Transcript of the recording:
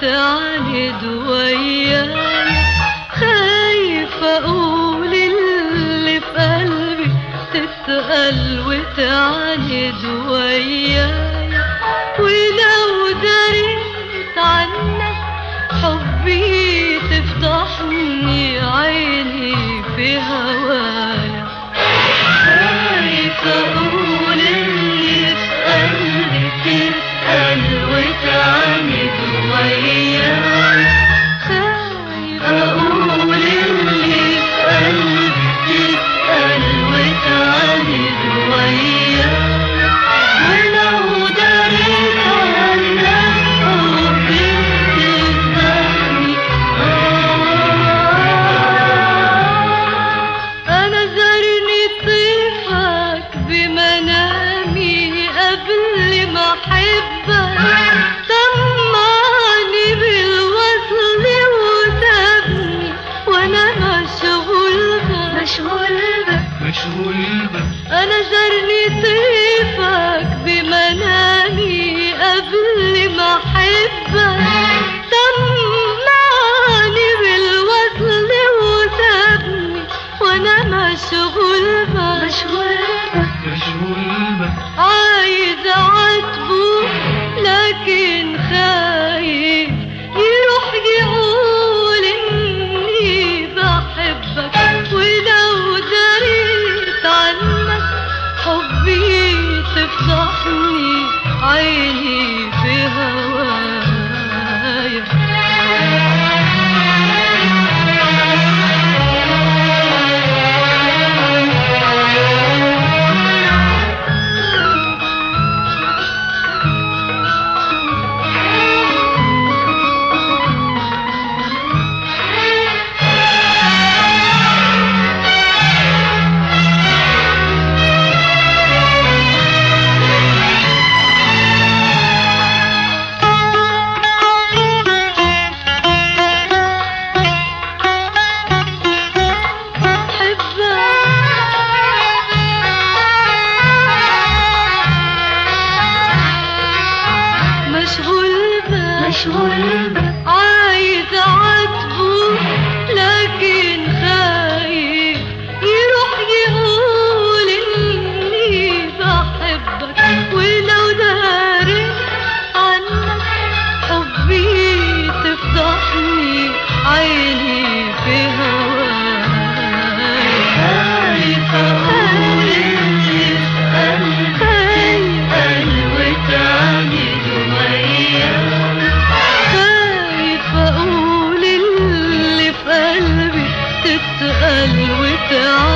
وتعاند ويايا، خايفة أقول اللي في قلبي تتقل وتعاند ويايا، ولو دريت عنك حبي تفضحني عيني في هوايا. خايفة أقول اللي في قلبي تتقل وتعاند ويايا، خايفة أقول اللي في قلبي تتقل وتعاند ويايا، ولو دريت عنك حبي تفضحني. أنا زارني طيفك بمنامي قبل ما أحبك، طمعني بالوصل وسابني وأنا مشغول بك. أنا زارني طيفك بمنامي قبل ما أحبك، طمعني بالوصل وسابني وأنا مشغول بك. عايز أعاتبه لكن خايف يروح يقول إني بحبك، ولو دريت عنك حبي تفضحني عيني في هوايا. مشغول بك. عايز أعاتبه لكن خايف يروح يقول إني بحبك، ولو دارت عنك حبي تفضحني عيني في هوايا. خايفة أقول اللي في قلبي تتقل وتعاند ويايا، خايفة أقول اللي في قلبي تتقل وتعاند